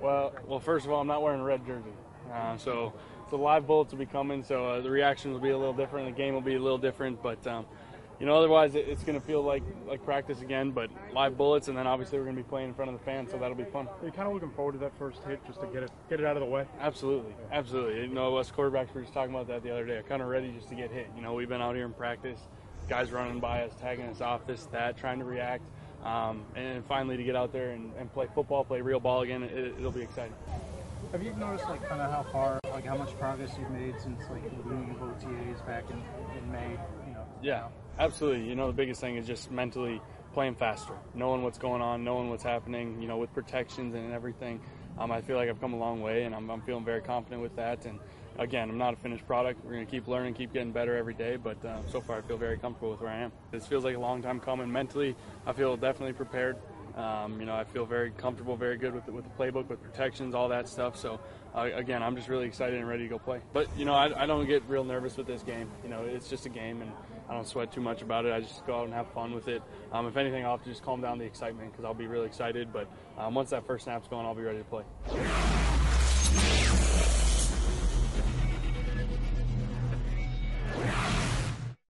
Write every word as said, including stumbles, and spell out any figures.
Well, well, first of all, I'm not wearing a red jersey, uh, so the live bullets will be coming. So uh, the reactions will be a little different. The game will be a little different, but um, you know, otherwise it, it's going to feel like like practice again. But live bullets, and then obviously we're going to be playing in front of the fans, so that'll be fun. Are you kind of looking forward to that first hit just to get it get it out of the way? Absolutely, absolutely. You know, us quarterbacks were just talking about that the other day. I'm kind of ready just to get hit. You know, we've been out here in practice, guys running by us, tagging us off, this, that, trying to react. Um, and finally to get out there and, and play football, play real ball again, it, it'll be exciting. Have you noticed like kind of how far, like how much progress you've made since like the beginning of O T As back in, in May? You know. Yeah, now? Absolutely. You know, the biggest thing is just mentally playing faster, knowing what's going on, knowing what's happening. You know, with protections and everything. Um, I feel like I've come a long way, and I'm, I'm feeling very confident with that. And again, I'm not a finished product. We're going to keep learning, keep getting better every day, but uh, so far I feel very comfortable with where I am. This feels like a long time coming. Mentally, I feel definitely prepared. Um, you know, I feel very comfortable, very good with the, with the playbook, with protections, all that stuff. So, uh, again, I'm just really excited and ready to go play. But, you know, I, I don't get real nervous with this game. You know, it's just a game, and I don't sweat too much about it. I just go out and have fun with it. Um, if anything, I'll have to just calm down the excitement because I'll be really excited. But um, once that first snap's going, I'll be ready to play.